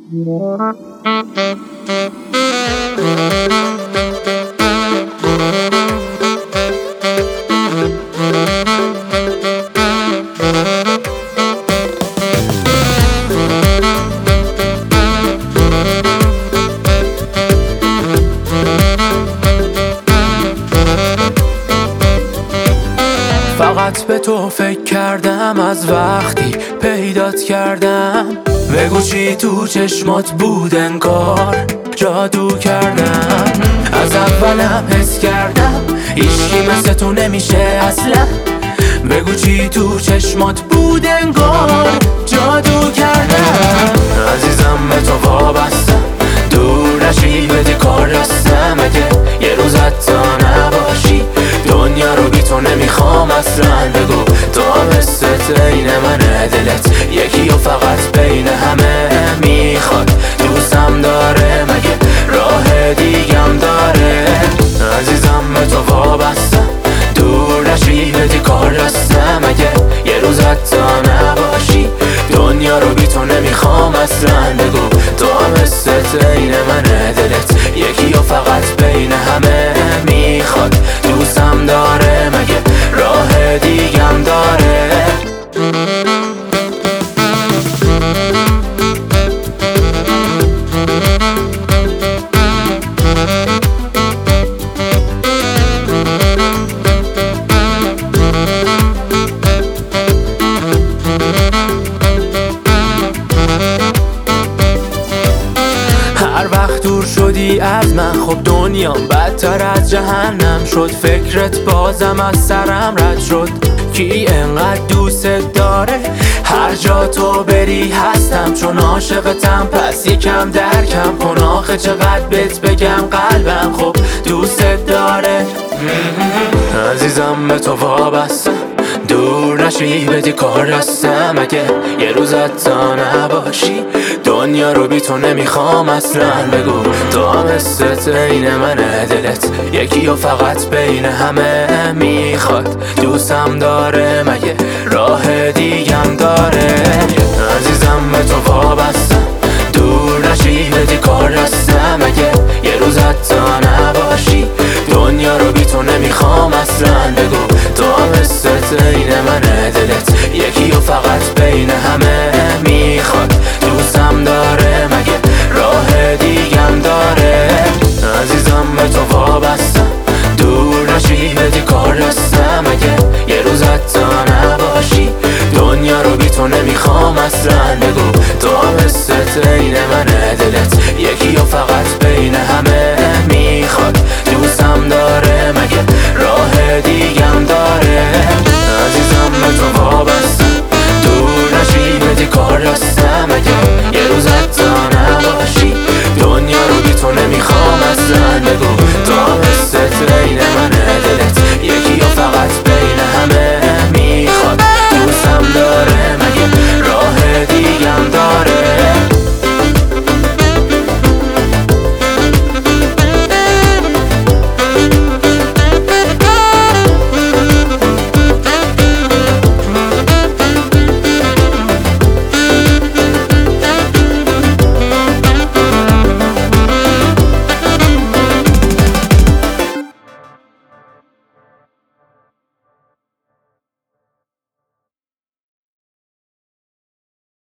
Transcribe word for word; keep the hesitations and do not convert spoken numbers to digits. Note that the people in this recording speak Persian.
فقط به تو فکر کردم از وقتی پیدات کردم. بگو چی تو چشمات بود انگار جادو کردم. از اولم حس کردم هیچکی مثل تو نمیشه اصلا. بگو چی تو چشمات بود انگار جادو کردم. عزیزم به تو وابستم، دور نشی بده کار راستم. اگه یه روز حتی نباشی دنیا رو بی تو نمیخوام اصلا. بگو تو هم حست این منه، دلت یکی و فقط بین همه میخواد. دوستم داره مگه راه دیگم داره. عزیزم به تو وابستم، دور نشی بدی کار راستم. اگه یه روز حتی نباشی دنیا رو بی تو نمیخوام اصلا. بگو تو هم حست این منه، دلت یکی و فقط بین همه میخواد. دوستم داره مگه راه دیگم داره. هر وقت دور شدی از من خب دنیام بدتر از جهنم شد. فکرت بازم از سرم رد شد، کی انقدر دوست داره. هر جا تو بری هستم چون عاشقتم. پس یکم درکم کن آخه چقدر بهت بگم قلبم خب دوست داره. عزیزم به تو وابستم، دور نشی بدی کار راستم. اگه یه روز حتی نباشی دنیا رو بی تو نمیخوام اصلا. بگو تو هم حست این منه، دلت یکی و فقط بین همه میخواد. دوستم داره مگه راه دیگم داره. عزیزم به تو وابستم، دور نشی بدی کار راستم. اگه یه روز حتی نباشی دنیا رو بی تو نمیخوام اصلا. بگو تو هم حست این منه، دلت یکی و فقط بین همه میخواد. دوستم داره مگه راه دیگم داره. عزیزم به تو وابستم، دور نشی بدی کار راستم. اگه یه روز حتی نباشی دنیا رو بی تو نمیخوام اصلا. بگو تو هم حست این منه، دلت یکی و فقط بین همه میخواد. دوستم داره مگه راه دیگم داره. عزیزم به تو وابستم، دور نشی بدی کار راستم. اگه یه روز حتی نباشی دنیا رو بی تو نمیخوام اصلا. بگو تو هم حست این منه،